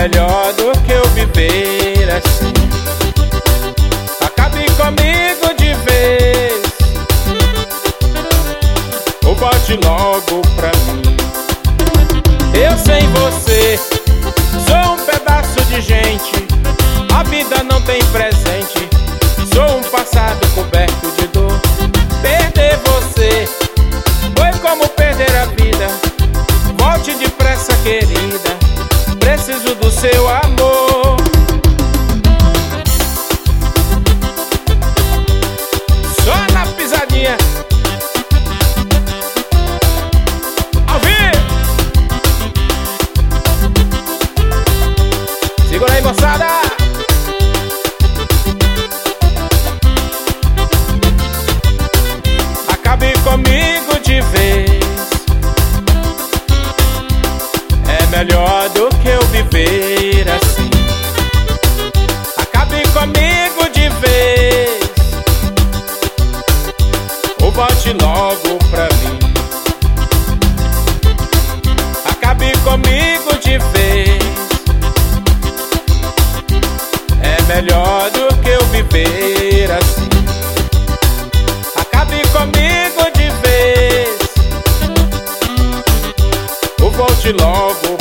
melhor do que eu viver assim. Acabe comigo de vez, ou volte logo pra mim. Eu sem você sou um pedaço de gente, a vida não tem presente, sou um passado coberto de dor. Perder você foi como perder a vida, volte depressa, querida, preciso do seu amor. Só na pisadinha, ao vivo. Segura aí, moçada. Acabe comigo de vez, é melhor do que eu viver assim. Acabe comigo de vez, ou volte logo pra mim. Acabe comigo de vez, é melhor do que eu viver assim. Acabe comigo de vez, ou volte logo